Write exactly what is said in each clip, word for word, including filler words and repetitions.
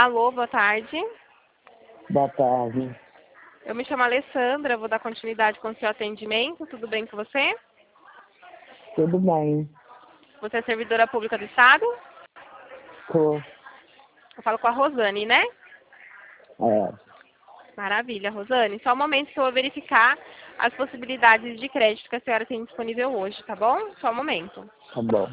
Alô, boa tarde. Boa tarde. Eu me chamo Alessandra, vou dar continuidade com o seu atendimento. Tudo bem com você? Tudo bem. Você é servidora pública do Estado? Tô. Eu falo com a Rosane, né? É, Maravilha, Rosane. Só um momento que eu vou verificar as possibilidades de crédito que a senhora tem disponível hoje, tá bom? Só um momento. tá bom.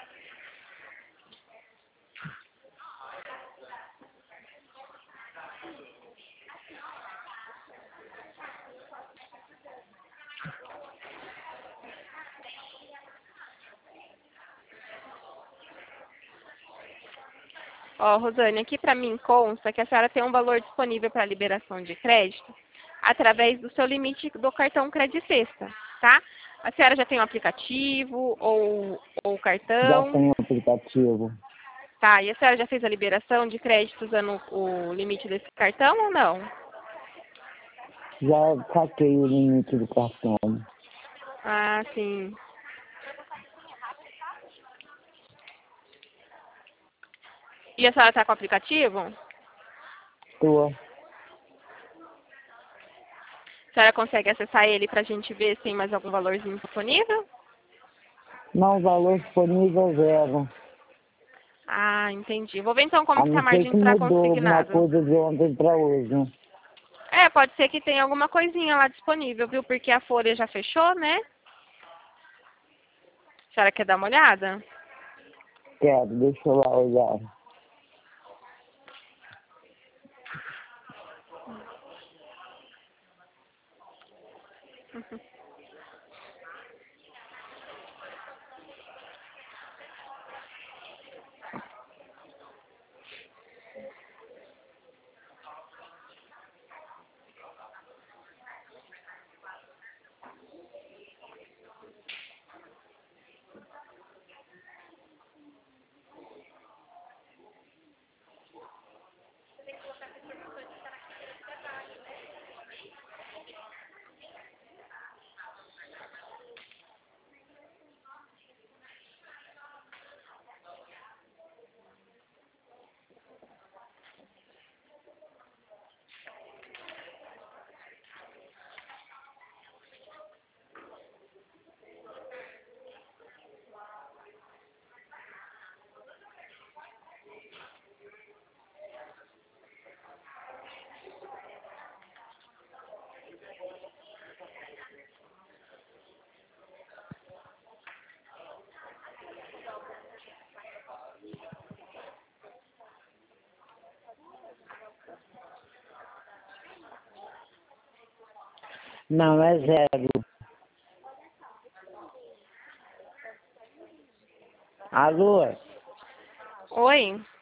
Ó, Rosane, aqui para mim consta que a senhora tem um valor disponível para liberação de crédito através do seu limite do cartão Credit Sexta, tá? A senhora já tem um aplicativo ou o Já cartão? tem aplicativo. Tá, e a senhora já fez a liberação de crédito usando o limite desse cartão ou não? Já saquei o limite do cartão. Ah, sim. E a senhora está com o aplicativo? Tô. A senhora consegue acessar ele para a gente ver se tem mais algum valorzinho disponível? Não, valor disponível zero. Ah, entendi. Vou ver então como A está a não ser margem que para mudou alguma consignado. coisa de ontem para hoje. É, pode ser que tenha alguma coisinha lá disponível, viu? Porque a folha já fechou, né? A senhora quer dar uma olhada? Quero, deixa eu lá olhar. Não, é zero. Alô? Oi?